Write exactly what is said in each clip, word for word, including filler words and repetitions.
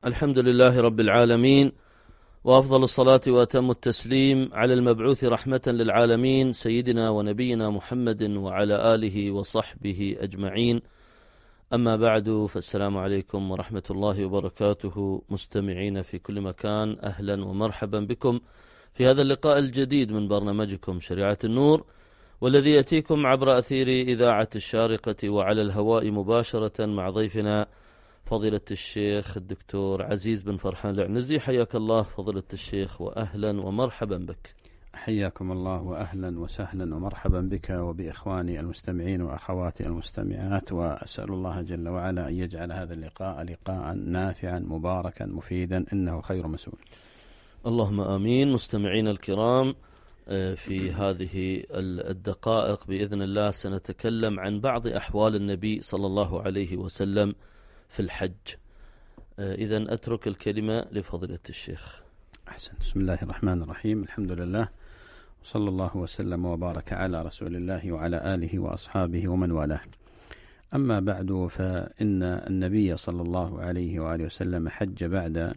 الحمد لله رب العالمين، وأفضل الصلاة وأتم التسليم على المبعوث رحمة للعالمين سيدنا ونبينا محمد وعلى آله وصحبه أجمعين. أما بعد، فالسلام عليكم ورحمة الله وبركاته. مستمعين في كل مكان، أهلا ومرحبا بكم في هذا اللقاء الجديد من برنامجكم شريعة النور، والذي يأتيكم عبر أثير إذاعة الشارقة وعلى الهواء مباشرة مع ضيفنا فضيلة الشيخ الدكتور عزيز بن فرحان العنزي. حياك الله فضيلة الشيخ، وأهلا ومرحبا بك. حياكم الله وأهلا وسهلا ومرحبا بك وبإخواني المستمعين وأخواتي المستمعات، وأسأل الله جل وعلا أن يجعل هذا اللقاء لقاء نافعا مباركا مفيدا، إنه خير مسؤول. اللهم آمين. مستمعين الكرام، في هذه الدقائق بإذن الله سنتكلم عن بعض أحوال النبي صلى الله عليه وسلم في الحج. إذن أترك الكلمة لفضيلة الشيخ. أحسن. بسم الله الرحمن الرحيم، الحمد لله، وصلى الله وسلم وبارك على رسول الله وعلى آله وأصحابه ومن والاه. أما بعد، فإن النبي صلى الله عليه وآله وسلم حج بعد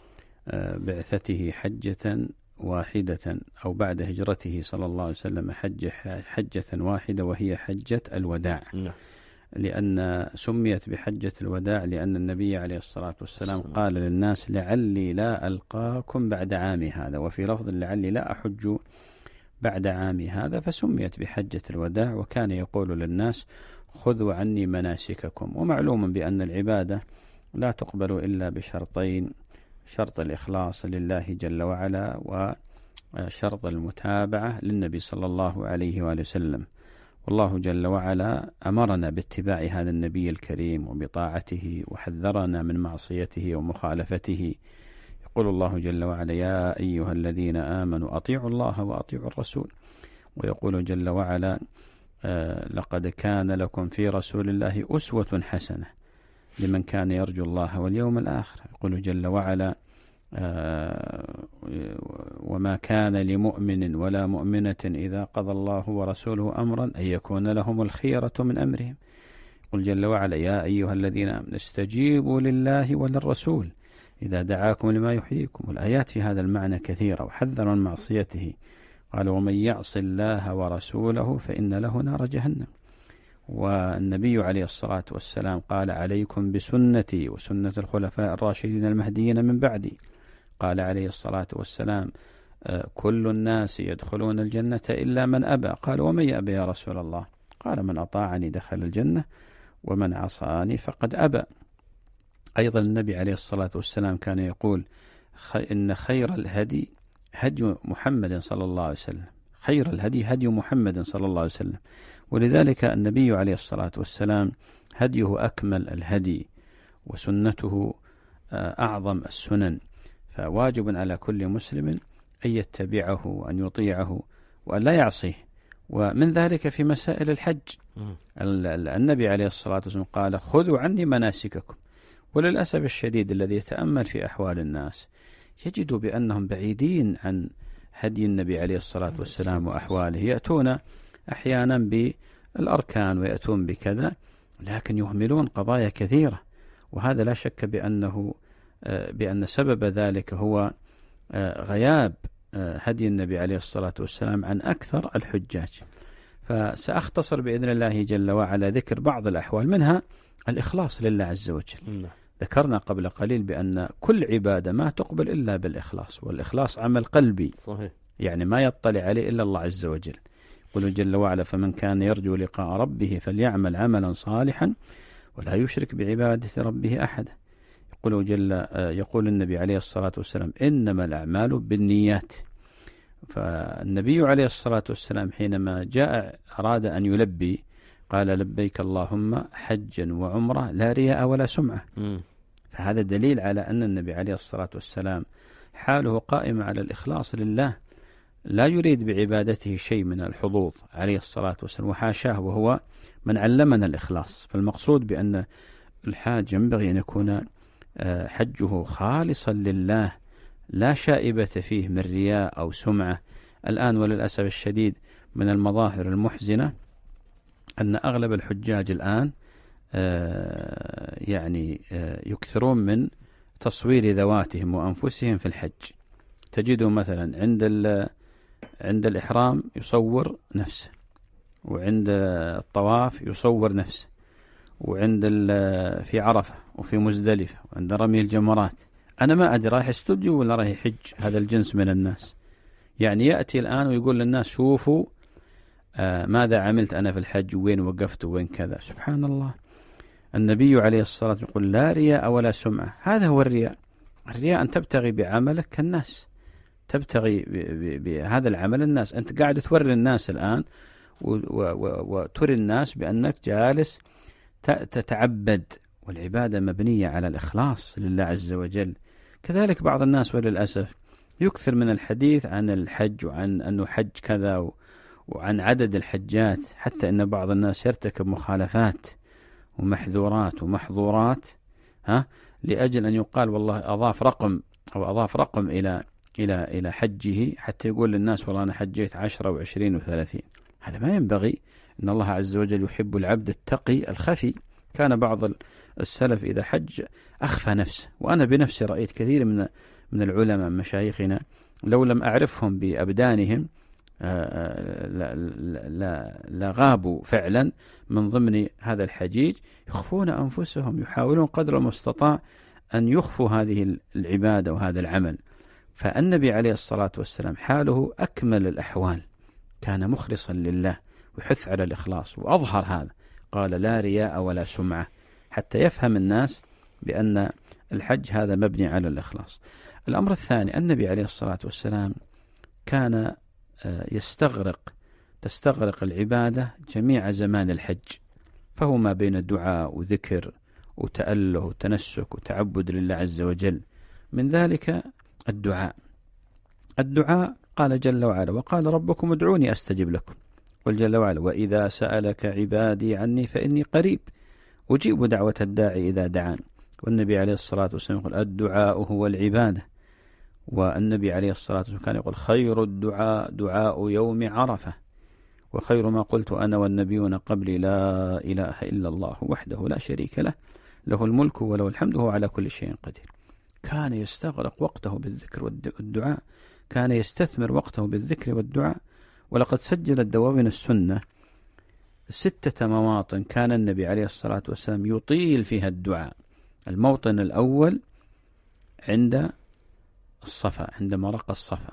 بعثته حجة واحدة، أو بعد هجرته صلى الله عليه وسلم حج حجة واحدة، وهي حجة الوداع. م. لأن سميت بحجة الوداع لأن النبي عليه الصلاة والسلام قال للناس: لعلي لا ألقاكم بعد عامي هذا، وفي لفظ لعلي لا أحج بعد عامي هذا، فسميت بحجة الوداع. وكان يقول للناس: خذوا عني مناسككم. ومعلوم بأن العبادة لا تقبل إلا بشرطين: شرط الإخلاص لله جل وعلا، وشرط المتابعة للنبي صلى الله عليه وآله وسلم. والله جل وعلا أمرنا باتباع هذا النبي الكريم وبطاعته، وحذرنا من معصيته ومخالفته. يقول الله جل وعلا: يا أيها الذين آمنوا أطيعوا الله وأطيعوا الرسول. ويقول جل وعلا: آه لقد كان لكم في رسول الله أسوة حسنة لمن كان يرجو الله واليوم الآخر. يقول جل وعلا: آه وما كان لمؤمن ولا مؤمنة إذا قضى الله ورسوله أمرا أن يكون لهم الخيرة من أمرهم. يقول جل وعلا: يا أيها الذين آمنوا استجيبوا لله وللرسول إذا دعاكم لما يحييكم. والآيات في هذا المعنى كثيرة، وحذر من معصيته. قال: ومن يعص الله ورسوله فإن له نار جهنم. والنبي عليه الصلاة والسلام قال: عليكم بسنتي وسنة الخلفاء الراشدين المهديين من بعدي. قال عليه الصلاة والسلام: كل الناس يدخلون الجنة إلا من أبى. قال: ومن يأبى يا رسول الله؟ قال: من أطاعني دخل الجنة ومن عصاني فقد أبى. أيضا النبي عليه الصلاة والسلام كان يقول: إن خير الهدي هدي محمد صلى الله عليه وسلم. خير الهدي هدي محمد صلى الله عليه وسلم. ولذلك النبي عليه الصلاة والسلام هديه أكمل الهدي، وسنته أعظم السنن. فواجب على كل مسلم أن يتبعه وأن يطيعه وأن لا يعصيه. ومن ذلك في مسائل الحج، النبي عليه الصلاة والسلام قال: خذوا عني مناسككم. وللأسف الشديد الذي يتأمل في أحوال الناس يجد بأنهم بعيدين عن هدي النبي عليه الصلاة والسلام وأحواله. يأتون أحيانا بالأركان ويأتون بكذا، لكن يهملون قضايا كثيرة. وهذا لا شك بأنه بأن سبب ذلك هو غياب هدي النبي عليه الصلاة والسلام عن أكثر الحجاج. فسأختصر بإذن الله جل وعلا ذكر بعض الأحوال، منها الإخلاص لله عز وجل. ذكرنا قبل قليل بأن كل عبادة ما تقبل إلا بالإخلاص، والإخلاص عمل قلبي. صحيح. يعني ما يطلع عليه إلا الله عز وجل. يقول جل وعلا: فمن كان يرجو لقاء ربه فليعمل عملا صالحا ولا يشرك بعبادة ربه أحدا. يقول جل يقول النبي عليه الصلاة والسلام: إنما الأعمال بالنيات. فالنبي عليه الصلاة والسلام حينما جاء أراد أن يلبي قال: لبيك اللهم حجا وعمرة لا رياء ولا سمعة. م. فهذا دليل على أن النبي عليه الصلاة والسلام حاله قائمة على الإخلاص لله، لا يريد بعبادته شيء من الحظوظ عليه الصلاة والسلام، وحاشاه، وهو من علمنا الإخلاص. فالمقصود بأن الحاج ينبغي أن يكون حجه خالصا لله، لا شائبة فيه من رياء أو سمعة. الآن وللأسف الشديد من المظاهر المحزنة أن أغلب الحجاج الآن يعني يكثرون من تصوير ذواتهم وأنفسهم في الحج. تجده مثلا عند عند الإحرام يصور نفسه، وعند الطواف يصور نفسه، وعند في عرفة وفي مزدلفة وعند رمي الجمرات. أنا ما أدري رايح استوديو ولا رايح حج هذا الجنس من الناس. يعني يأتي الآن ويقول للناس شوفوا آه ماذا عملت أنا في الحج، وين وقفت وين كذا. سبحان الله. النبي عليه الصلاة والسلام يقول لا رياء ولا سمعة. هذا هو الرياء. الرياء أن تبتغي بعملك كالناس، تبتغي بهذا العمل الناس. أنت قاعد توري الناس الآن وتري الناس بأنك جالس تتعبد، والعبادة مبنية على الإخلاص لله عز وجل. كذلك بعض الناس وللأسف يكثر من الحديث عن الحج وعن أنه حج كذا وعن عدد الحجات، حتى أن بعض الناس يرتكب مخالفات ومحذورات ومحظورات ها لأجل أن يقال والله أضاف رقم أو أضاف رقم إلى إلى إلى حجه، حتى يقول للناس والله أنا حجيت عشرة وعشرين وثلاثين. هذا ما ينبغي. إن الله عز وجل يحب العبد التقي الخفي. كان بعض السلف إذا حج أخفى نفسه، وأنا بنفسي رأيت كثير من من العلماء مشايخنا لو لم أعرفهم بأبدانهم لغابوا فعلا من ضمن هذا الحجيج، يخفون أنفسهم، يحاولون قدر المستطاع أن يخفوا هذه العبادة وهذا العمل. فالنبي عليه الصلاة والسلام حاله أكمل الأحوال، كان مخلصا لله ويحث على الإخلاص، وأظهر هذا. قال لا رياء ولا سمعة، حتى يفهم الناس بأن الحج هذا مبني على الإخلاص. الأمر الثاني، النبي عليه الصلاة والسلام كان يستغرق تستغرق العبادة جميع زمان الحج، فهو ما بين الدعاء وذكر وتأله وتنسك وتعبد لله عز وجل. من ذلك الدعاء. الدعاء قال جل وعلا وقال ربكم ادعوني أستجب لكم. قل جل وعلا وإذا سألك عبادي عني فإني قريب أجيب دعوة الداعي إذا دعان. والنبي عليه الصلاة والسلام يقول الدعاء هو العبادة. والنبي عليه الصلاة والسلام كان يقول خير الدعاء دعاء يوم عرفة، وخير ما قلت أنا والنبيون قبلي لا إله إلا الله وحده لا شريك له له الملك وله الحمد وهو على كل شيء قدير. كان يستغرق وقته بالذكر والدعاء، كان يستثمر وقته بالذكر والدعاء. ولقد سجل الدواوين السنة ستة مواطن كان النبي عليه الصلاة والسلام يطيل فيها الدعاء. الموطن الأول عند الصفا، عندما رقى الصفا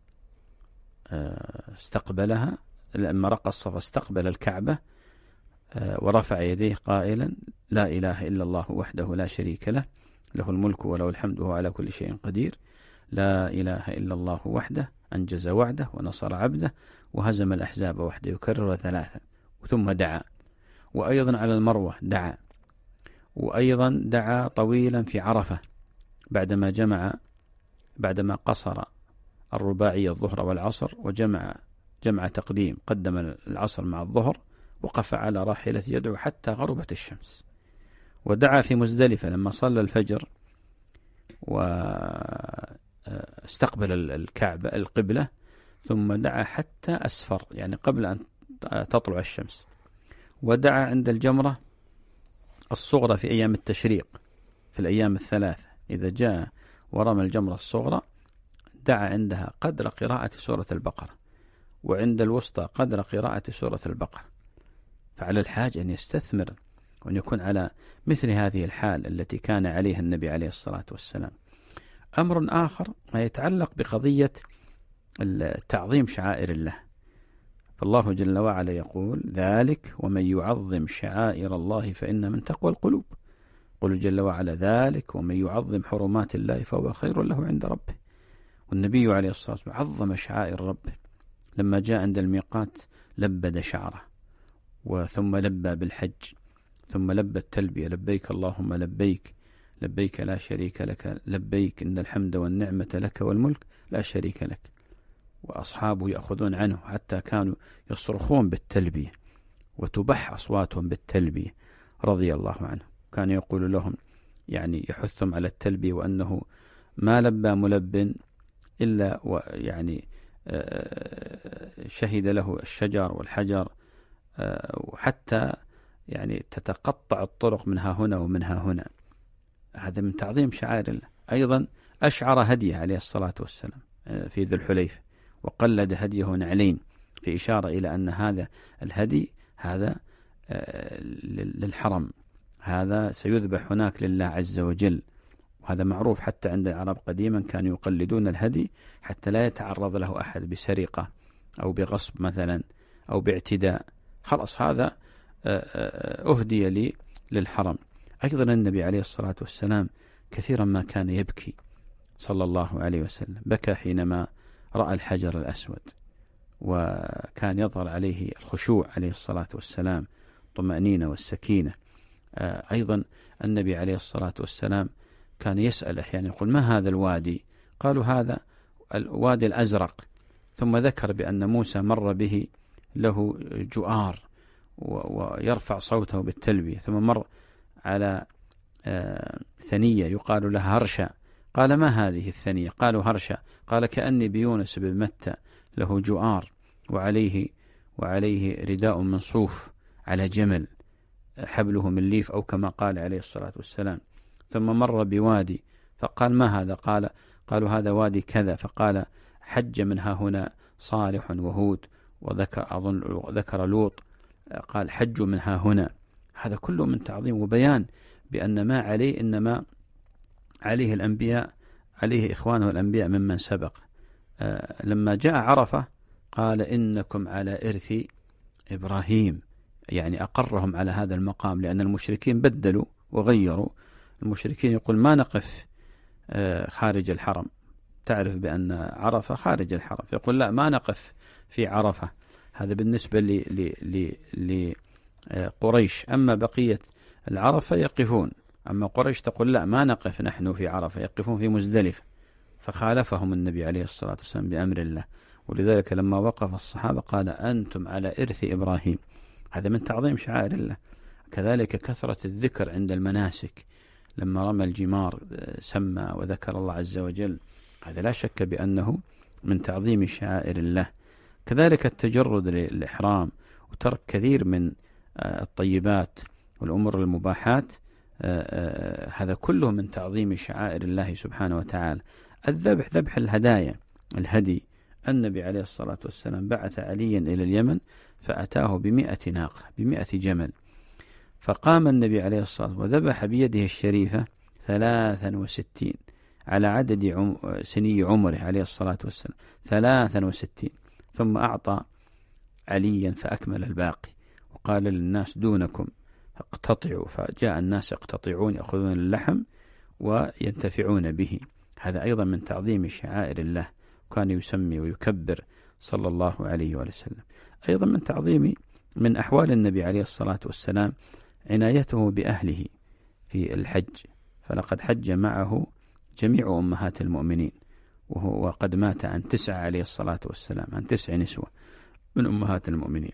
استقبلها، لما رقى الصفا استقبل الكعبة ورفع يديه قائلا لا إله إلا الله وحده لا شريك له له الملك وله الحمد وهو على كل شيء قدير لا إله إلا الله وحده أنجز وعده ونصر عبده وهزم الأحزاب وحده، يكرر ثلاثا. ثم دعا. وأيضا على المروة دعا. وأيضا دعا طويلا في عرفة بعدما جمع بعدما قصر الرباعي الظهر والعصر وجمع جمع تقديم، قدم العصر مع الظهر، وقف على راحلة يدعو حتى غربت الشمس. ودعا في مزدلفة لما صلى الفجر واستقبل الكعبة القبلة، ثم دعا حتى أسفر، يعني قبل أن تطلع الشمس. ودعا عند الجمرة الصغرى في أيام التشريق في الأيام الثلاثة، إذا جاء ورمى الجمرة الصغرى دعا عندها قدر قراءة سورة البقرة، وعند الوسطى قدر قراءة سورة البقرة. فعلى الحاج أن يستثمر وأن يكون على مثل هذه الحال التي كان عليها النبي عليه الصلاة والسلام. أمر آخر ما يتعلق بقضية تعظيم شعائر الله. فالله جل وعلا يقول ذلك ومن يعظم شعائر الله فإن من تقوى القلوب. قل جل وعلا ذلك ومن يعظم حرمات الله فهو خير له عند ربه. والنبي عليه الصلاة والسلام عظم شعائر ربه. لما جاء عند الميقات لبد شعره، وثم لبى بالحج، ثم لبى التلبية لبيك اللهم لبيك لبيك لا شريك لك لبيك إن الحمد والنعمة لك والملك لا شريك لك. وأصحابه يأخذون عنه حتى كانوا يصرخون بالتلبية وتبح أصواتهم بالتلبية رضي الله عنه. كان يقول لهم يعني يحثهم على التلبية، وأنه ما لبى ملب إلا ويعني شهد له الشجر والحجر، وحتى يعني تتقطع الطرق منها هنا ومنها هنا. هذا من تعظيم شعائر الله. أيضا أشعر هديه عليه الصلاة والسلام في ذي الحليفة، وقلد هديه نعلين، في إشارة إلى أن هذا الهدي هذا للحرم، هذا سيذبح هناك لله عز وجل. وهذا معروف حتى عند العرب قديما، كانوا يقلدون الهدي حتى لا يتعرض له أحد بسرقة أو بغصب مثلا أو باعتداء، خلاص هذا أهدي لي للحرم. أيضا النبي عليه الصلاة والسلام كثيرا ما كان يبكي صلى الله عليه وسلم، بكى حينما رأى الحجر الأسود، وكان يظهر عليه الخشوع عليه الصلاة والسلام، طمأنينة والسكينة. أيضا النبي عليه الصلاة والسلام كان يسأل أحيانا، يقول ما هذا الوادي؟ قالوا هذا الوادي الأزرق، ثم ذكر بأن موسى مر به له جؤار ويرفع صوته بالتلبية، ثم مر على ثنية يقال لها هرشا، قال ما هذه الثنية؟ قالوا هرشا، قال كأني بيونس بن متى له جؤار وعليه وعليه رداء من صوف على جمل حبله من ليف، أو كما قال عليه الصلاة والسلام. ثم مر بوادي فقال ما هذا؟ قال قالوا هذا وادي كذا، فقال حج منها هنا صالح وهود، وذكر أظن ذكر لوط، قال حج منها هنا. هذا كله من تعظيم وبيان بأن ما عليه إنما عليه الأنبياء، عليه إخوانه الأنبياء ممن سبق. آه لما جاء عرفة قال إنكم على إرث إبراهيم، يعني أقرهم على هذا المقام، لأن المشركين بدلوا وغيروا. المشركين يقول ما نقف آه خارج الحرم، تعرف بأن عرفة خارج الحرم، فيقول لا ما نقف في عرفة، هذا بالنسبة لقريش، أما بقية العرفة يقفون، أما قريش تقول لا ما نقف نحن في عرفة، يقفون في مزدلفة. فخالفهم النبي عليه الصلاة والسلام بأمر الله، ولذلك لما وقف الصحابة قال أنتم على إرث إبراهيم، هذا من تعظيم شعائر الله. كذلك كثرة الذكر عند المناسك، لما رمى الجمار سمى وذكر الله عز وجل، هذا لا شك بأنه من تعظيم شعائر الله. كذلك التجرد للإحرام وترك كثير من الطيبات والأمور المباحات، هذا كله من تعظيم شعائر الله سبحانه وتعالى. الذبح، ذبح الهدايا، الهدي، النبي عليه الصلاة والسلام بعث عليا إلى اليمن فأتاه بمئة ناقة بمئة جمل، فقام النبي عليه الصلاة والسلام وذبح بيده الشريفة ثلاثا وستين على عدد عم سني عمره عليه الصلاة والسلام، ثلاثا وستين، ثم أعطى عليا فأكمل الباقي، وقال للناس دونكم اقتطعوا، فجاء الناس يقتطعون يأخذون اللحم وينتفعون به. هذا أيضا من تعظيم شعائر الله، وكان يسمي ويكبر صلى الله عليه وسلم. أيضا من تعظيم من أحوال النبي عليه الصلاة والسلام عنايته بأهله في الحج، فلقد حج معه جميع أمهات المؤمنين، وهو وقد مات عن تسعة عليه الصلاة والسلام، عن تسع نسوة من أمهات المؤمنين.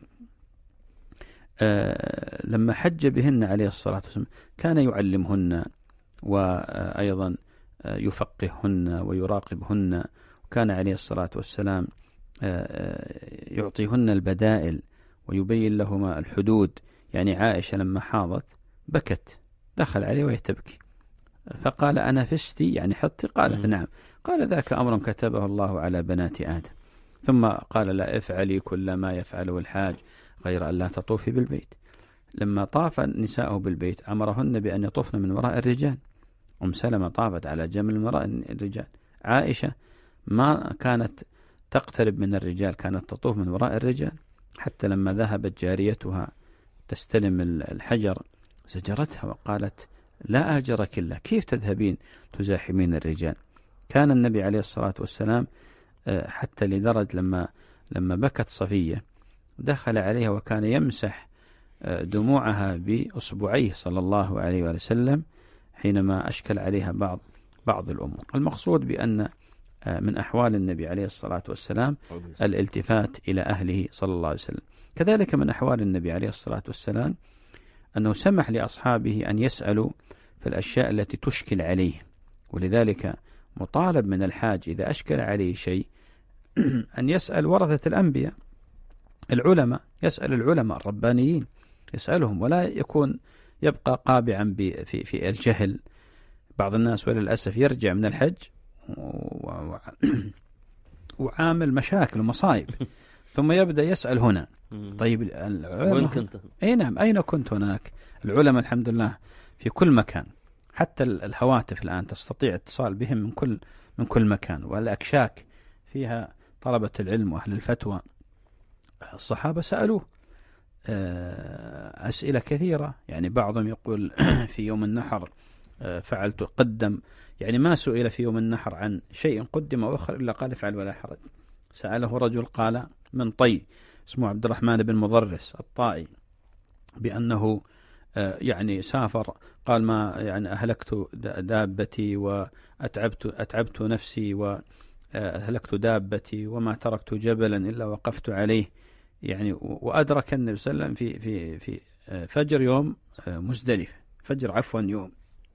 آه لما حج بهن عليه الصلاة والسلام كان يعلمهن، وأيضا يفقههن ويراقبهن، وكان عليه الصلاة والسلام آه يعطيهن البدائل ويبين لهما الحدود. يعني عائشة لما حاضت بكت، دخل عليه وهي تبكي، فقال أنا فستي يعني حطي؟ قالت نعم، قال ذاك أمر كتبه الله على بنات آدم. ثم قال لا افعلي كل ما يفعله الحاج غير أن لا تطوفي بالبيت. لما طاف نساءه بالبيت أمرهن بأن يطوفن من وراء الرجال. أم سلمة طافت على جمل من وراء الرجال، عائشة ما كانت تقترب من الرجال، كانت تطوف من وراء الرجال، حتى لما ذهبت جاريتها تستلم الحجر زجرتها وقالت لا أجرك الله، كيف تذهبين تزاحمين الرجال؟ كان النبي عليه الصلاة والسلام حتى لدرجة لما لما بكت صفية دخل عليها وكان يمسح دموعها بأصبعيه صلى الله عليه وسلم حينما أشكل عليها بعض بعض الأمور. المقصود بأن من أحوال النبي عليه الصلاة والسلام الالتفات إلى أهله صلى الله عليه وسلم. كذلك من أحوال النبي عليه الصلاة والسلام أنه سمح لأصحابه أن يسألوا في الأشياء التي تشكل عليه، ولذلك مطالب من الحاج إذا أشكل عليه شيء أن يسأل ورثة الأنبياء العلماء، يسأل العلماء الربانيين، يسألهم، ولا يكون يبقى قابعا في في الجهل بعض الناس وللأسف يرجع من الحج وعامل مشاكل ومصائب ثم يبدأ يسأل هنا. طيب وين كنت؟ أي نعم، أين كنت هناك؟ العلماء الحمد لله في كل مكان، حتى الهواتف الآن تستطيع اتصال بهم من كل من كل مكان، والأكشاك فيها طلبة العلم وأهل الفتوى. الصحابة سألوه أسئلة كثيرة، يعني بعضهم يقول في يوم النحر فعلت قدم، يعني ما سئل في يوم النحر عن شيء قدم أو أخر إلا قال افعل ولا حرج. سأله رجل قال من طي اسمه عبد الرحمن بن مضرس الطائي بأنه يعني سافر، قال ما يعني أهلكت دابتي وأتعبت أتعبت نفسي وأهلكت دابتي وما تركت جبلا إلا وقفت عليه، يعني وأدرك النبي صلى الله عليه وسلم في في في فجر يوم مزدلفة، فجر عفوا يوم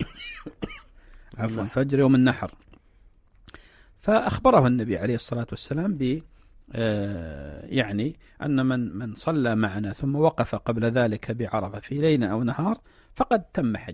عفوا فجر يوم النحر. فأخبره النبي عليه الصلاة والسلام ب يعني أن من من صلى معنا ثم وقف قبل ذلك بعرفة في ليل أو نهار فقد تم حج.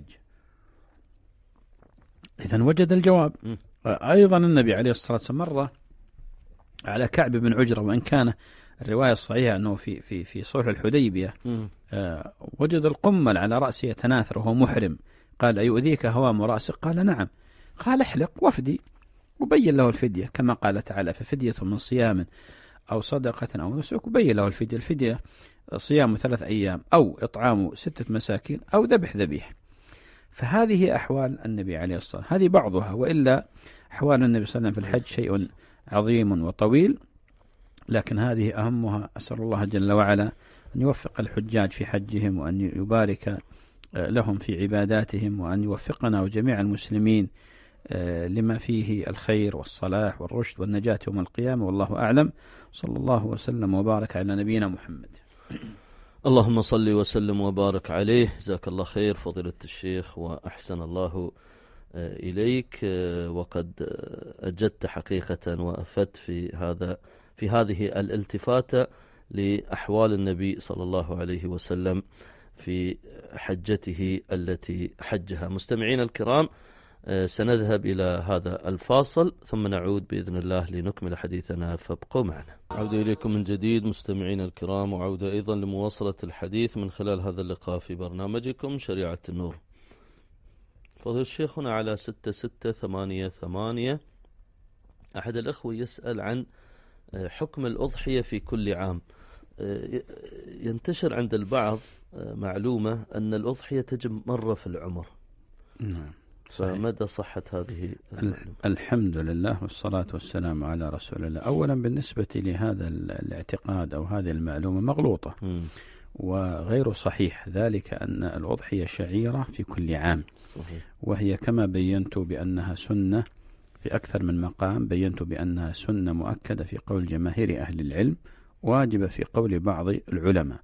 إذن وجد الجواب. أيضا النبي عليه الصلاة والسلام مر على كعب بن عجرة، وإن كان الرواية الصحيحة أنه في في في صلح الحديبية آه وجد القمل على رأسه يتناثر وهو محرم. قال أيؤذيك هوام رأسك؟ قال نعم. قال احلق وافدي، وبين له الفدية كما قال تعالى ففدية من صيام أو صدقة أو نسك، وبين له الفدية. الفدية صيام ثلاث أيام أو إطعام ستة مساكين أو ذبح ذبيح. فهذه أحوال النبي عليه الصلاة والسلام، هذه بعضها، وإلا أحوال النبي صلى الله عليه وسلم في الحج شيء عظيم وطويل، لكن هذه أهمها. أسأل الله جل وعلا أن يوفق الحجاج في حجهم، وأن يبارك لهم في عباداتهم، وأن يوفقنا وجميع المسلمين لما فيه الخير والصلاح والرشد والنجاة يوم القيامة. والله أعلم. صلى الله وسلم وبارك على نبينا محمد. اللهم صل وسلم وبارك عليه. جزاك الله خير فضيلة الشيخ وأحسن الله إليك، وقد أجدت حقيقة وأفدت في هذا في هذه الالتفاتة لأحوال النبي صلى الله عليه وسلم في حجته التي حجها. مستمعين الكرام، سنذهب إلى هذا الفاصل ثم نعود بإذن الله لنكمل حديثنا، فابقوا معنا. عودة إليكم من جديد مستمعين الكرام، وعودة أيضا لمواصلة الحديث من خلال هذا اللقاء في برنامجكم شريعة النور. فضل الشيخ هنا على ستة ستة ثمانية ثمانية أحد الأخوة يسأل عن حكم الأضحية في كل عام. ينتشر عند البعض معلومة أن الأضحية تجب مرة في العمر. نعم. فمدى صحة هذه المعلومة؟ الحمد لله والصلاة والسلام على رسول الله. أولا بالنسبة لهذا الاعتقاد أو هذه المعلومة مغلوطة م. وغير صحيح، ذلك أن الأضحية شعيرة في كل عام. صحيح. وهي كما بينت بأنها سنة في أكثر من مقام، بينت بأنها سنة مؤكدة في قول جماهير أهل العلم، واجبة في قول بعض العلماء،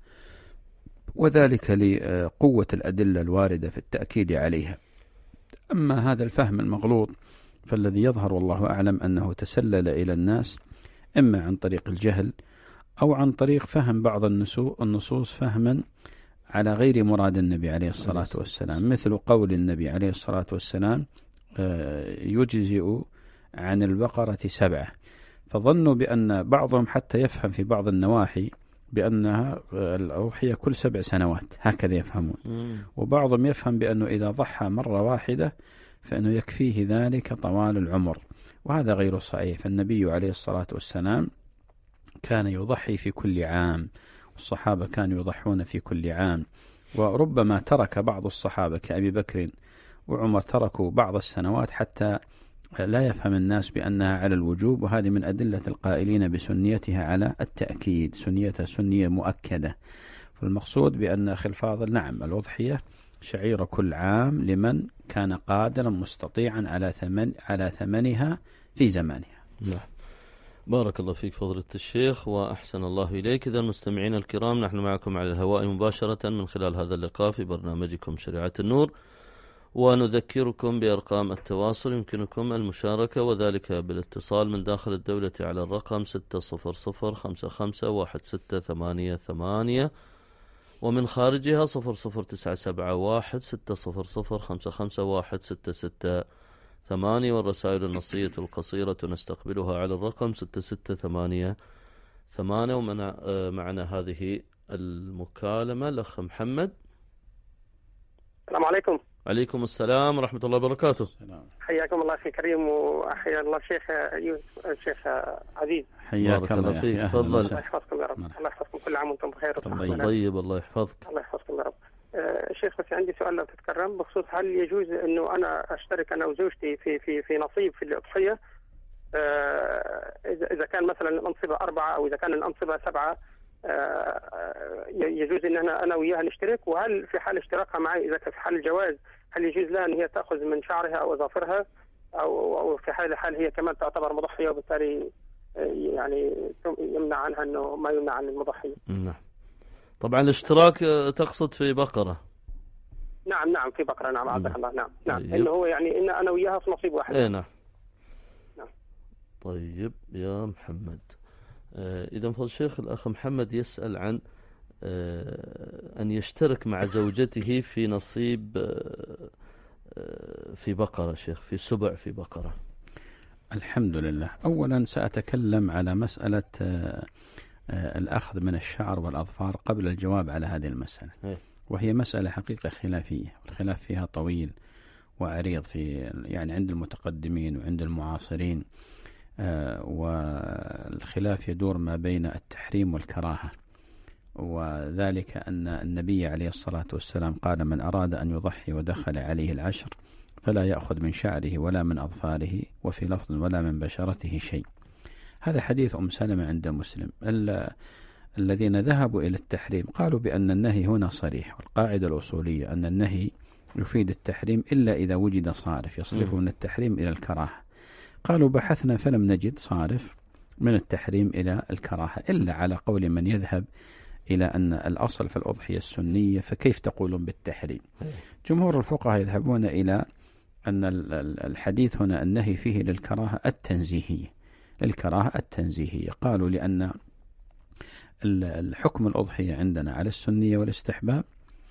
وذلك لقوة الأدلة الواردة في التأكيد عليها. أما هذا الفهم المغلوط فالذي يظهر والله أعلم أنه تسلل إلى الناس إما عن طريق الجهل أو عن طريق فهم بعض النصوص فهما على غير مراد النبي عليه الصلاة والسلام، مثل قول النبي عليه الصلاة والسلام يجزئ عن البقرة سبعة، فظنوا بأن بعضهم حتى يفهم في بعض النواحي بأنها الأضحية كل سبع سنوات، هكذا يفهمون. وبعضهم يفهم بأنه إذا ضحى مرة واحدة فإنه يكفيه ذلك طوال العمر، وهذا غير صحيح. فالنبي عليه الصلاة والسلام كان يضحي في كل عام، والصحابة كانوا يضحون في كل عام، وربما ترك بعض الصحابة كأبي بكر وعمر تركوا بعض السنوات حتى لا يفهم الناس بأنها على الوجوب، وهذه من أدلة القائلين بسنيتها على التأكيد، سنيتها سنية مؤكدة. فالمقصود بأن أخي الفاضل نعم الأضحية شعيرة كل عام لمن كان قادرا مستطيعا على ثمن على ثمنها في زمانها. نعم. بارك الله فيك فضيلة الشيخ وأحسن الله إليك. إذا المستمعين الكرام، نحن معكم على الهواء مباشرة من خلال هذا اللقاء في برنامجكم شريعة النور، ونذكركم بأرقام التواصل يمكنكم المشاركة وذلك بالاتصال من داخل الدولة على الرقم ستة صفر صفر خمسة خمسة واحد ستة ثمانية ثمانية، ومن خارجها صفر صفر تسعة سبعة واحد ستة صفر صفر خمسة خمسة واحد ستة ستة ثمانية، والرسائل النصية القصيرة نستقبلها على الرقم ستة ستة ثمانية ثمانية. ومعنا هذه المكالمة الأخ محمد. السلام عليكم. عليكم السلام ورحمة الله وبركاته. حياكم الله أخي كريم، وحيا الله الشيخ الشيخ عزيز. حياك الله فيك. تفضل. الله يحفظكم يا رب. الله يحفظكم، كل عام وانتم بخير. طيب, طيب الله يحفظك. الله يحفظكم يا رب. أه شيخ، بس عندي سؤال لو تتكرم بخصوص هل يجوز انه انا اشترك انا وزوجتي في في في نصيب في الاضحيه؟ أه اذا كان مثلا الانصبه اربعه او اذا كان الانصبه سبعه، أه يجوز ان انا انا وياها نشترك؟ وهل في حال اشتراكها معي اذا كان في حال الجواز هل يجوز لها ان هي تاخذ من شعرها او اظافرها، او او في حال حال هي كمان تعتبر مضحيه وبالتالي يعني يمنع عنها انه ما يمنع عن المضحيه؟ نعم. طبعا الاشتراك تقصد في بقرة. نعم نعم في بقرة. نعم عبد الله. نعم نعم طيب. انه هو يعني ان انا وياها في نصيب واحد. اي نعم. نعم. طيب يا محمد، آه اذا فضل الشيخ الاخ محمد يسأل عن آه ان يشترك مع زوجته في نصيب آه في بقرة شيخ، في سبع في بقرة. الحمد لله. اولا سأتكلم على مسألة آه الأخذ من الشعر والأظفار قبل الجواب على هذه المسألة، وهي مسألة حقيقة خلافية، والخلاف فيها طويل وعريض في يعني عند المتقدمين وعند المعاصرين، والخلاف يدور ما بين التحريم والكراهة، وذلك أن النبي عليه الصلاة والسلام قال: من أراد أن يضحي ودخل عليه العشر فلا يأخذ من شعره ولا من أظفاره، وفي لفظ ولا من بشرته شيء. هذا حديث أم سلمة عند مسلم. الذين ذهبوا إلى التحريم قالوا بأن النهي هنا صريح، والقاعدة الأصولية أن النهي يفيد التحريم إلا إذا وجد صارف يصرف من التحريم إلى الكراهة. قالوا بحثنا فلم نجد صارف من التحريم إلى الكراهة إلا على قول من يذهب إلى أن الأصل في الأضحية السنية، فكيف تقولون بالتحريم؟ جمهور الفقهاء يذهبون إلى أن الحديث هنا النهي فيه للكراهة التنزيهية، للكراهة التنزيهية. قالوا لأن الحكم الأضحية عندنا على السنية والاستحباب،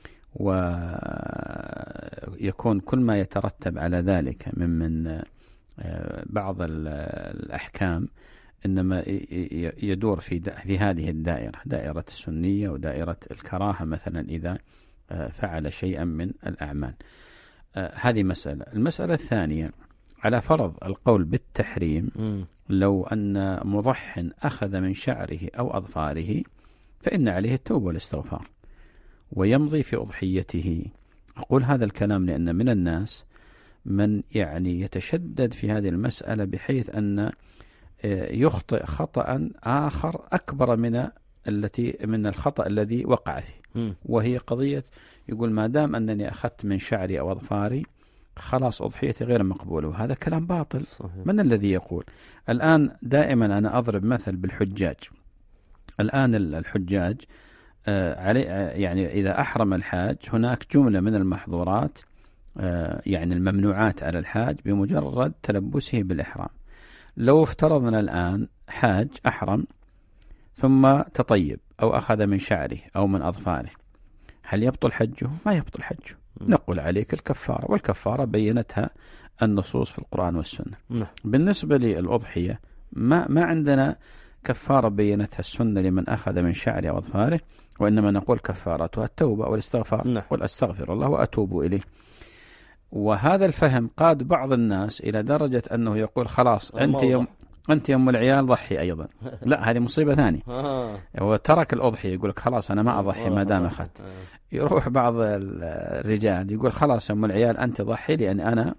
ويكون كل ما يترتب على ذلك من من بعض الأحكام إنما يدور في في هذه الدائرة، دائرة السنية ودائرة الكراهة مثلا إذا فعل شيئا من الأعمال. هذه مسألة. المسألة الثانية، على فرض القول بالتحريم، لو أن مضح أخذ من شعره أو أظفاره فإن عليه التوبة والاستغفار ويمضي في أضحيته. أقول هذا الكلام لأن من الناس من يعني يتشدد في هذه المسألة بحيث أن يخطئ خطأ آخر أكبر من التي من الخطأ الذي وقع فيه، وهي قضية يقول ما دام أنني أخذت من شعري أو أظفاري خلاص أضحيتي غير مقبولة، وهذا كلام باطل. صحيح. من الذي يقول؟ الآن دائما أنا أضرب مثل بالحجاج. الآن الحجاج آه علي يعني إذا أحرم الحاج هناك جملة من المحظورات آه يعني الممنوعات على الحاج بمجرد تلبسه بالإحرام. لو افترضنا الآن حاج أحرم ثم تطيب أو أخذ من شعره أو من أظفاره، هل يبطل حجه؟ ما يبطل حجه. نقول عليك الكفارة، والكفارة بينتها النصوص في القرآن والسنة. م. بالنسبة للأضحية ما ما عندنا كفارة بينتها السنة لمن أخذ من شعره وأظفاره، وإنما نقول كفارتها التوبة والاستغفار. م. قل أستغفر الله وأتوب إليه. وهذا الفهم قاد بعض الناس إلى درجة أنه يقول خلاص أنت يوم أنت يوم العيال ضحي أيضا. لا، هذه مصيبة ثانية. وترك الأضحية يقول لك خلاص أنا ما أضحي ما دام أخذت. يروح بعض الرجال يقول خلاص يوم العيال أنت ضحي لأن أنا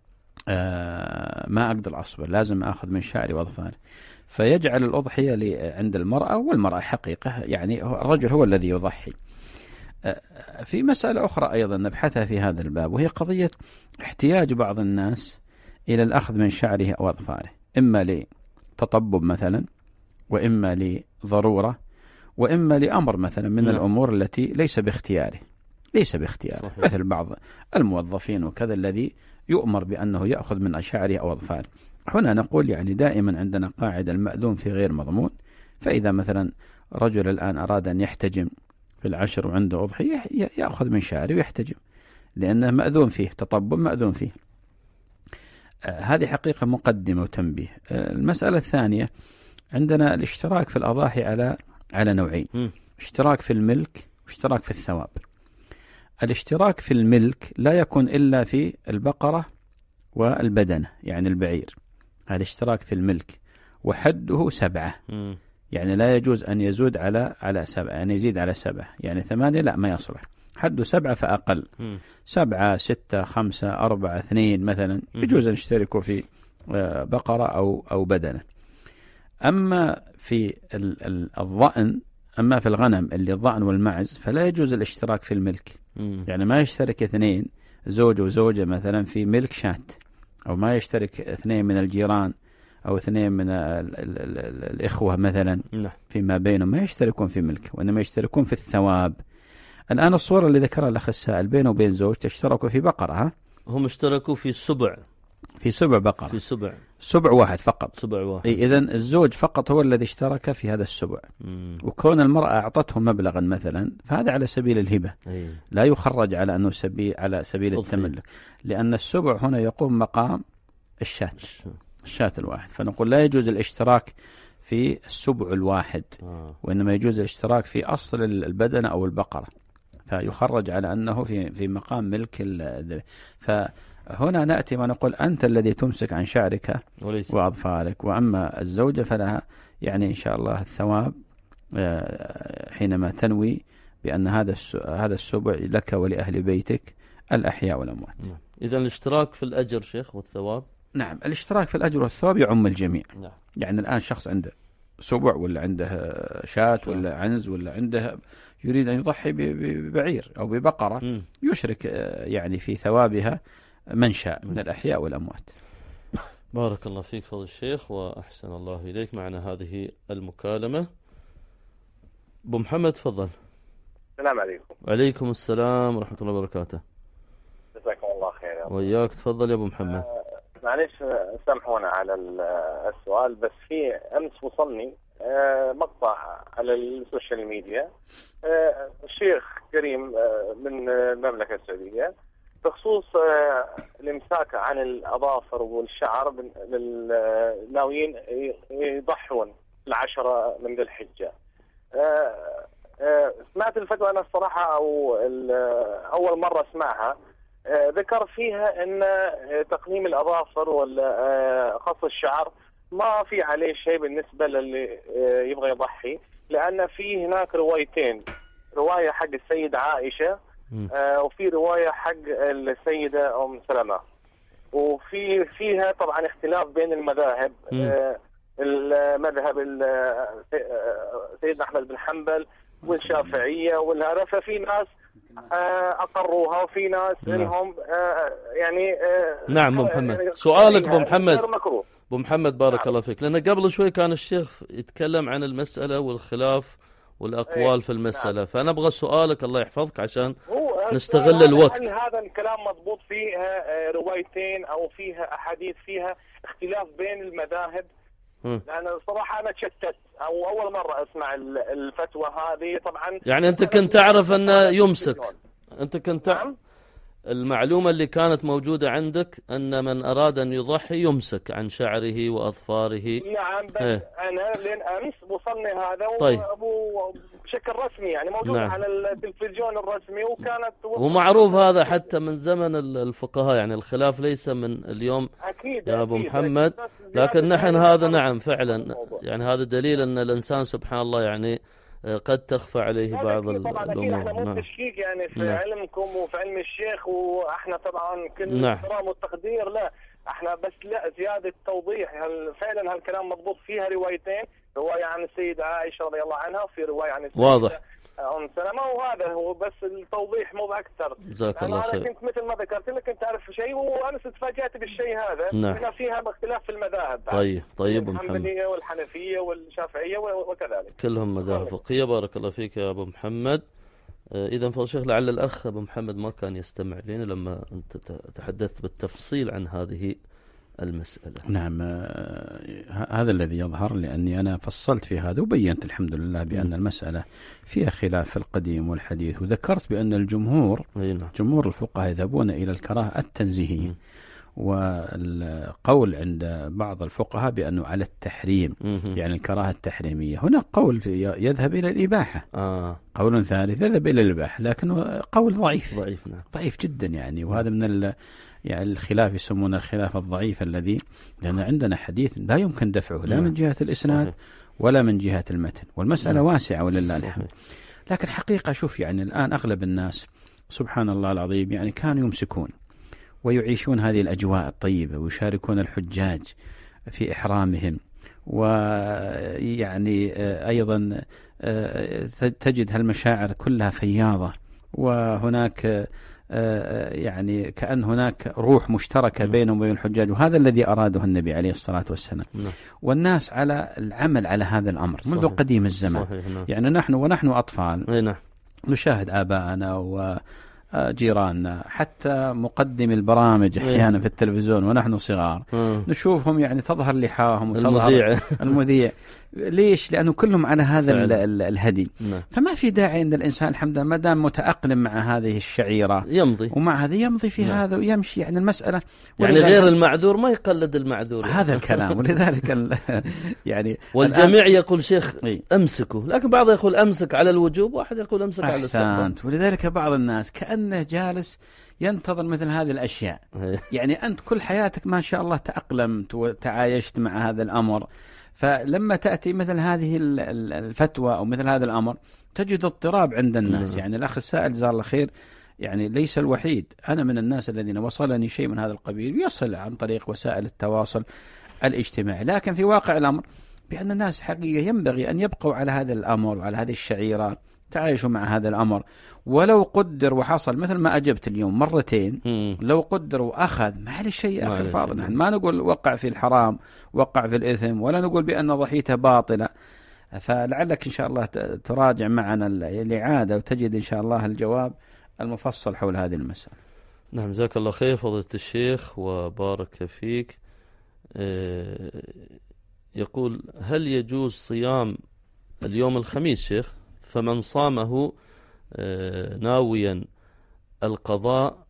ما أقدر أصبر، لازم أخذ من شعري وأظفاري، فيجعل الأضحية عند المرأة، والمرأة حقيقة يعني الرجل هو الذي يضحي. في مسألة أخرى أيضا نبحثها في هذا الباب، وهي قضية احتياج بعض الناس إلى الأخذ من شعره أو أظفاره، إما لتطبب مثلا، وإما لضرورة، وإما لأمر مثلا من م. الأمور التي ليس باختياره ليس باختياره صحيح. مثل بعض الموظفين وكذا الذي يؤمر بأنه يأخذ من شعره أو أظفاره. هنا نقول يعني دائما عندنا قاعدة المأذون في غير مضمون. فإذا مثلا رجل الآن أراد أن يحتجم في العشر وعنده أضحية يأخذ من شعره ويحتجم، لأنه مأذون فيه، تطبب مأذون فيه. آه هذه حقيقة مقدمة وتنبيه. آه المسألة الثانية، عندنا الاشتراك في الأضاحي على على نوعين، م. اشتراك في الملك واشتراك في الثواب. الاشتراك في الملك لا يكون إلا في البقرة والبدنة، يعني البعير، هذا اشتراك في الملك، وحده سبعة، م. يعني لا يجوز أن يزود على على سبعة، يعني يزيد على سبعة، يعني ثمانية لا ما يصلح، حده سبعة فأقل، م. سبعة ستة خمسة أربعة اثنين مثلا يجوز أن يشتركوا في بقرة أو أو بدنة. أما في الضأن، أما في الغنم اللي الضأن والمعز فلا يجوز الاشتراك في الملك، م. يعني ما يشترك اثنين زوج وزوجة مثلا في ملك شاة، أو ما يشترك اثنين من الجيران أو اثنين من ال ال ال الإخوة مثلا فيما بينهم، ما يشتركون في ملك، وإنما يشتركون في الثواب. الآن الصورة اللي ذكرها الأخ السائل بينه وبين زوجته اشتركوا في بقرة، ها؟ هم اشتركوا في سبع، في سبع بقرة، في سبع سبع واحد فقط، سبع واحد. إذن الزوج فقط هو الذي اشترك في هذا السبع، مم. وكون المرأة أعطته مبلغا مثلا فهذا على سبيل الهبة، أيه. لا يخرج على أنه سبيل على سبيل التملك، لأن السبع هنا يقوم مقام الشاة، الشاة الواحد، فنقول لا يجوز الاشتراك في السبع الواحد، آه. وإنما يجوز الاشتراك في أصل البدنة أو البقرة، فيخرج على أنه في في مقام ملك الذبح. فهنا نأتي ونقول أنت الذي تمسك عن شعرك وليس. وأظفارك، وأما الزوجة فلها يعني إن شاء الله الثواب حينما تنوي بأن هذا هذا السبع لك ولأهل بيتك الأحياء والأموات. إذا الاشتراك في الأجر شيخ والثواب، نعم الاشتراك في الأجر والثواب يعم الجميع، نعم. يعني الآن شخص عنده سبع ولا عنده شاة ولا عنز ولا عنده يريد أن يضحي ببعير أو ببقرة، م. يشرك يعني في ثوابها من شاء من الأحياء والأموات. بارك الله فيك فضل الشيخ وأحسن الله إليك. معنا هذه المكالمة. أبو محمد تفضل. السلام عليكم. وعليكم السلام ورحمة الله وبركاته. جزاكم الله خير. وإياك تفضل يا أبو محمد. آه معليش سامحونا على السؤال، بس في أمس وصلني آه مقطع على السوشيال ميديا آه الشيخ كريم آه من المملكة السعودية بخصوص آه الامساك عن الأظافر والشعر للناويين يضحون العشرة من ذي الحجة. آه آه سمعت الفتوى أنا الصراحة أو أول مرة اسمعها، آه ذكر فيها أن تقليم الأظافر ولا خص الشعر ما في عليه شيء بالنسبة للي آه يبغى يضحي، لأن في هناك روايتين، رواية حق السيدة عائشة آه وفي رواية حق السيدة أم سلمة، وفي فيها طبعا اختلاف بين المذاهب، آه المذهب سيدنا أحمد بن حنبل والشافعية والهذا، ففي ناس أقروها وفي ناس إنهم يعني نعم. أبو محمد سؤالك أبو محمد أبو محمد بارك نعم. الله فيك، لأن قبل شوي كان الشيخ يتكلم عن المسألة والخلاف والأقوال أيه. في المسألة نعم. فنبغى سؤالك الله يحفظك عشان نستغل الوقت. هل هذا الكلام مضبوط فيها روايتين أو فيها أحاديث فيها اختلاف بين المذاهب؟ لأن صراحة أنا تشتت أو أول مرة أسمع الفتوى هذه. طبعا يعني أنت كنت تعرف أنه يمسك، أنت كنت نعم؟ المعلومة اللي كانت موجودة عندك أن من أراد أن يضحي يمسك عن شعره وأظفاره. نعم بس ايه. أنا لين أمس وصلني هذا طيب. بشكل رسمي يعني موجود نعم. على التلفزيون الرسمي، وكانت ومعروف هذا حتى من زمن الفقهاء، يعني الخلاف ليس من اليوم أكيد يا أبو أكيد محمد أكيد. لكن نحن هذا نعم فعلا يعني هذا دليل أن الإنسان سبحان الله يعني قد تخفى عليه بعض الأمور. طبعا أكيد احنا مو تشكيك يعني في نعم. علمكم وفي علم الشيخ، واحنا طبعا كل الاحترام والتقدير لا احنا بس لا زيادة توضيح. هل فعلا هالكلام مضبوط؟ فيها روايتين، رواية عن السيدة عائشة رضي الله عنها وفي رواية عن السيدة واضح أم سلمة، وهذا هو بس التوضيح مو أكثر. جزاك الله خير. أنا كنت مثل ما ذكرت لك كنت أعرف شيء وأنا تفاجأت بالشيء هذا. نعم. هنا فيها اختلاف في المذاهب. طيب طيب محمد. الحنبلية والحنفية والشافعية وكذلك. كلهم مذاهب فقهية. بارك الله فيك يا أبو محمد. إذا فضل الشيخ لعل الأخ أبو محمد ما كان يستمع لنا لما أنت تحدثت بالتفصيل عن هذه المسألة. نعم، هذا الذي يظهر، لأني أنا فصلت في هذا وبينت الحمد لله بأن المسألة فيها خلاف في القديم والحديث، وذكرت بأن الجمهور جمهور الفقهاء يذهبون إلى الكراهة التنزيهية، والقول عند بعض الفقهاء بأنه على التحريم، يعني الكراهة التحريمية. هنا قول يذهب إلى الإباحة، آه. قول ثالث يذهب إلى الإباحة، لكنه قول ضعيف ضعيف, نعم. ضعيف جدا يعني. وهذا من يعني الخلاف يسمونه الخلاف الضعيف الذي، لأن عندنا حديث لا يمكن دفعه لا من جهة الإسناد صحيح. ولا من جهة المتن، والمسألة واسعة ولله الحمد. لكن حقيقة شوف، يعني الآن أغلب الناس سبحان الله العظيم يعني كانوا يمسكون ويعيشون هذه الأجواء الطيبة، ويشاركون الحجاج في إحرامهم، ويعني أيضا تجد هالمشاعر كلها فياضة، وهناك يعني كأن هناك روح مشتركة بينهم وبين الحجاج، وهذا الذي أراده النبي عليه الصلاة والسلام. والناس على العمل على هذا الأمر منذ صحيح. قديم الزمان صحيح. يعني نحن ونحن أطفال نشاهد آباءنا و جيراننا، حتى مقدم البرامج أحيانا في التلفزيون ونحن صغار نشوفهم يعني تظهر لحاهم وتظهر المذيع. ليش؟ لأنه كلهم على هذا الهدي. فما في داعي أن الإنسان الحمد لله ما دام متأقلم مع هذه الشعيرة يمضي، ومع هذا يمضي في هذا ويمشي. يعني المسألة يعني غير المعذور ما يقلد المعذور، هذا الكلام. ولذلك يعني والجميع يقول شيخ أمسكه، لكن بعض يقول أمسك على الوجوب، واحد يقول أمسك على الاستحباب. ولذلك بعض الناس كأنه جالس ينتظر مثل هذه الأشياء. يعني أنت كل حياتك ما شاء الله تأقلمت وتعايشت مع هذا الأمر، فلما تأتي مثل هذه الفتوى أو مثل هذا الأمر تجد اضطراب عند الناس. يعني الأخ السائل جزاه الله خير يعني ليس الوحيد، أنا من الناس الذين وصلني شيء من هذا القبيل يصل عن طريق وسائل التواصل الاجتماعي. لكن في واقع الأمر بأن الناس حقيقة ينبغي أن يبقوا على هذا الأمر وعلى هذه الشعيرة، تعايشوا مع هذا الأمر. ولو قدر وحصل مثل ما أجبت اليوم مرتين، مم. لو قدر وأخذ معلش شيء آخر فاضل. نحن ما نقول وقع في الحرام وقع في الإثم، ولا نقول بأن ضحيته باطلة. فلعلك إن شاء الله تراجع معنا الإعادة وتجد إن شاء الله الجواب المفصل حول هذه المسألة. نعم، جزاك الله خير فضيلة الشيخ وبارك فيك. يقول هل يجوز صيام اليوم الخميس شيخ، فمن صامه ناويا القضاء،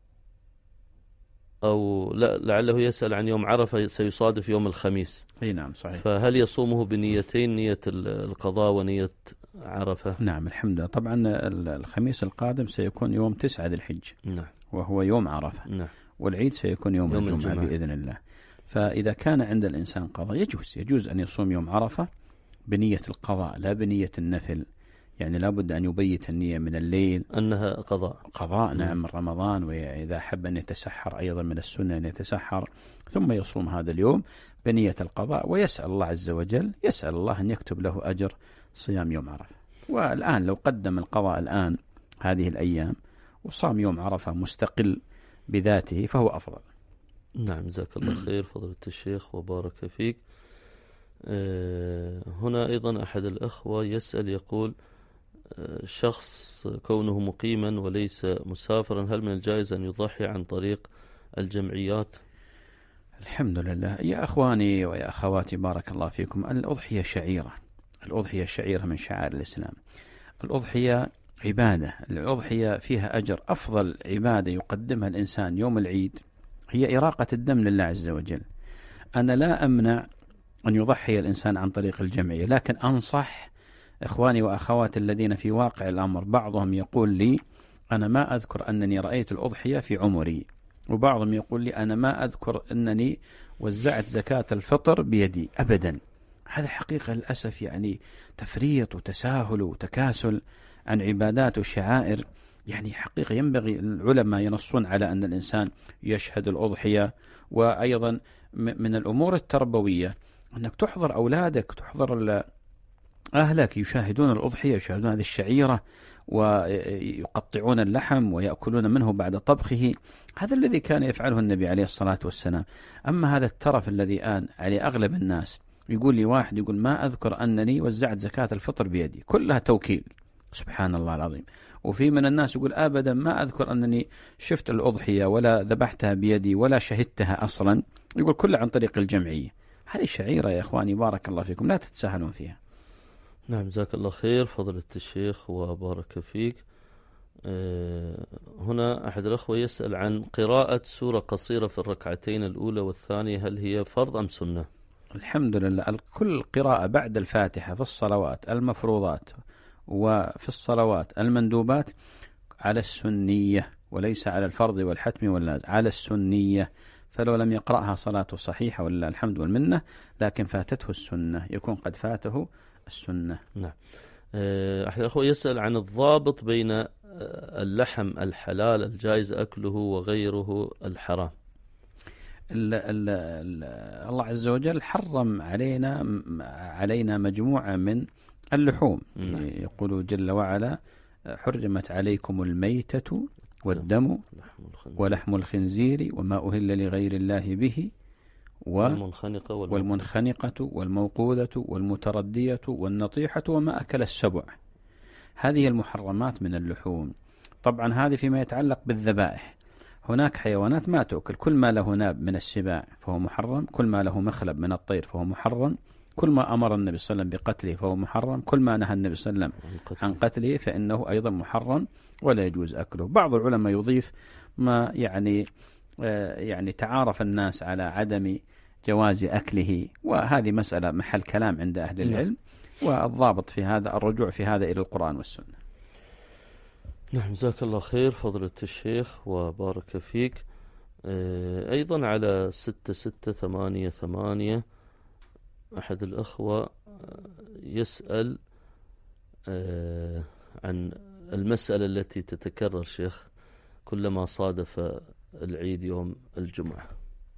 أو لا لعله يسأل عن يوم عرفة سيصادف يوم الخميس. اي نعم صحيح. فهل يصومه بنيتين، نية القضاء ونية عرفة؟ نعم الحمد لله. طبعا الخميس القادم سيكون يوم تسعة ذي الحجة، نعم، وهو يوم عرفة، نعم، والعيد سيكون يوم, يوم الجمعة, الجمعة بإذن الله. فإذا كان عند الإنسان قضاء يجوز يجوز أن يصوم يوم عرفة بنية القضاء لا بنية النفل. يعني لابد أن يبيت النية من الليل أنها قضاء قضاء نعم من رمضان، وإذا حب أن يتسحر أيضا من السنة أن يتسحر، ثم يصوم هذا اليوم بنية القضاء، ويسأل الله عز وجل يسأل الله أن يكتب له أجر صيام يوم عرفة. والآن لو قدم القضاء الآن هذه الأيام وصام يوم عرفة مستقل بذاته فهو أفضل. نعم جزاك الله خير فضيلة الشيخ وبارك فيك. هنا أيضا أحد الأخوة يسأل يقول شخص كونه مقيما وليس مسافرا، هل من الجائز أن يضحي عن طريق الجمعيات؟ الحمد لله. يا أخواني ويا أخواتي بارك الله فيكم، الأضحية شعيرة، الأضحية شعيرة من شعائر الإسلام. الأضحية عبادة، الأضحية فيها أجر. أفضل عبادة يقدمها الإنسان يوم العيد هي إراقة الدم لله عز وجل. أنا لا أمنع أن يضحي الإنسان عن طريق الجمعية، لكن أنصح إخواني وأخواتي الذين في واقع الأمر، بعضهم يقول لي أنا ما أذكر أنني رأيت الأضحية في عمري، وبعضهم يقول لي أنا ما أذكر أنني وزعت زكاة الفطر بيدي أبدا. هذا حقيقة للأسف يعني تفريط وتساهل وتكاسل عن عبادات وشعائر. يعني حقيقة ينبغي العلماء ينصون على أن الإنسان يشهد الأضحية. وأيضا من الأمور التربوية أنك تحضر أولادك، تحضر أهلك يشاهدون الأضحية، يشاهدون هذه الشعيرة، ويقطعون اللحم ويأكلون منه بعد طبخه. هذا الذي كان يفعله النبي عليه الصلاة والسلام. أما هذا الترف الذي الآن على أغلب الناس، يقول لي واحد يقول ما أذكر أنني وزعت زكاة الفطر بيدي، كلها توكيل، سبحان الله العظيم. وفي من الناس يقول أبدا ما أذكر أنني شفت الأضحية ولا ذبحتها بيدي ولا شهدتها أصلا، يقول كله عن طريق الجمعية. هذه شعيرة يا إخواني بارك الله فيكم، لا تتساهلون فيها. نعم جزاك الله خير فضيلة الشيخ وبارك فيك. هنا أحد الأخوة يسأل عن قراءة سورة قصيرة في الركعتين الأولى والثانية، هل هي فرض أم سنة؟ الحمد لله كل قراءة بعد الفاتحة في الصلوات المفروضات وفي الصلوات المندوبات على السنية وليس على الفرض والحتم واللازم، على السنية. فلو لم يقرأها صلاته صحيحة ولله الحمد والمنة، لكن فاتته السنة يكون قد فاته السنة. نعم. أحد الأخوة يسأل عن الضابط بين اللحم الحلال الجائز أكله وغيره الحرام. ال ال ال الله عز وجل حرم علينا علينا مجموعة من اللحوم. نعم. يقول جل وعلا حرمت عليكم الميتة والدم ولحم الخنزير وما أهل لغير الله به والمنخنقة والمنخنقة والموقوذة والمتردية والنطيحة وما أكل السبع. هذه المحرمات من اللحوم. طبعا هذه فيما يتعلق بالذبائح. هناك حيوانات ما تؤكل، كل ما له ناب من السباع فهو محرم، كل ما له مخلب من الطير فهو محرم، كل ما أمر النبي صلى الله عليه وسلم بقتله فهو محرم، كل ما نهى النبي صلى الله عليه وسلم عن قتله فإنه أيضا محرم ولا يجوز أكله. بعض العلماء يضيف ما يعني يعني تعارف الناس على عدم جواز أكله، وهذه مسألة محل كلام عند أهل العلم، والضابط في هذا الرجوع في هذا إلى القرآن والسنة. نعم جزاك الله خير فضيلة الشيخ وبارك فيك. أيضا على ستة ستة ثمانية ثمانية أحد الأخوة يسأل عن المسألة التي تتكرر شيخ كلما صادف العيد يوم الجمعة.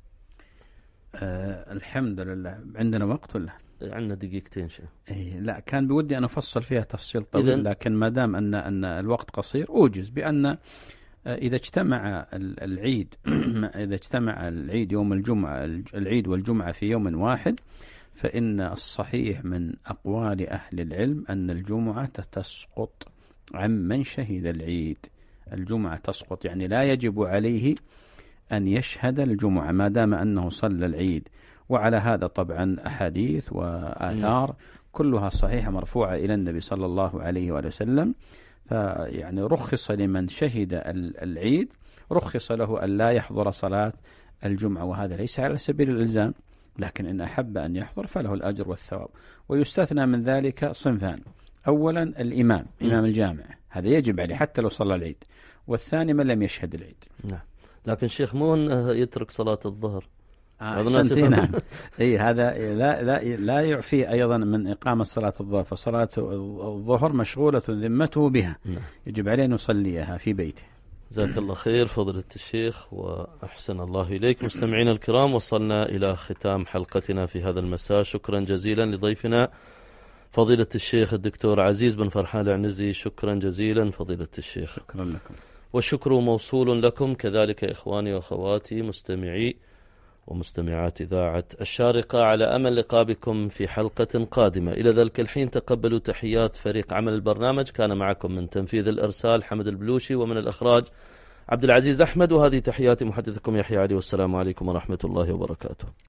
أه الحمد لله. عندنا وقت ولا؟ عندنا دقيقتين شيخ. إيه لا كان بودي أن أفصل فيها تفصيل طويل، لكن ما دام أن أن الوقت قصير أوجز بأن إذا اجتمع العيد إذا اجتمع العيد يوم الجمعة العيد والجمعة في يوم واحد، فإن الصحيح من أقوال أهل العلم أن الجمعة تسقط عمن شهد العيد. الجمعة تسقط، يعني لا يجب عليه أن يشهد الجمعة ما دام أنه صلى العيد. وعلى هذا طبعا أحاديث وآثار كلها صحيحة مرفوعة إلى النبي صلى الله عليه وآله وسلم. فيعني رخص لمن شهد العيد رخص له أن لا يحضر صلاة الجمعة، وهذا ليس على سبيل الإلزام، لكن إن أحب أن يحضر فله الأجر والثواب. ويستثنى من ذلك صنفان: أولا الإمام إمام الجامع، هذا يجب عليه حتى لو صلى العيد، والثاني من لم يشهد العيد. نعم. لكن شيخ مو يترك صلاة الظهر. آه نعم. اي هذا لا لا لا يعفي ايضا من اقامه صلاه الظهر، فصلاه الظهر مشغوله ذمته بها، يجب عليه ان يصليها في بيته. جزاك الله خير فضيلة الشيخ واحسن الله اليك. مستمعينا الكرام، وصلنا الى ختام حلقتنا في هذا المساء. شكرا جزيلا لضيفنا فضيلة الشيخ الدكتور عزيز بن فرحان العنزي. شكرا جزيلا فضيلة الشيخ. شكرا لكم. والشكر موصول لكم كذلك إخواني وأخواتي مستمعي ومستمعات إذاعة الشارقة، على أمل لقاء بكم في حلقة قادمة. إلى ذلك الحين تقبلوا تحيات فريق عمل البرنامج. كان معكم من تنفيذ الإرسال حمد البلوشي، ومن الإخراج عبد العزيز أحمد، وهذه تحيات محدثكم يحيى علي، والسلام عليكم ورحمة الله وبركاته.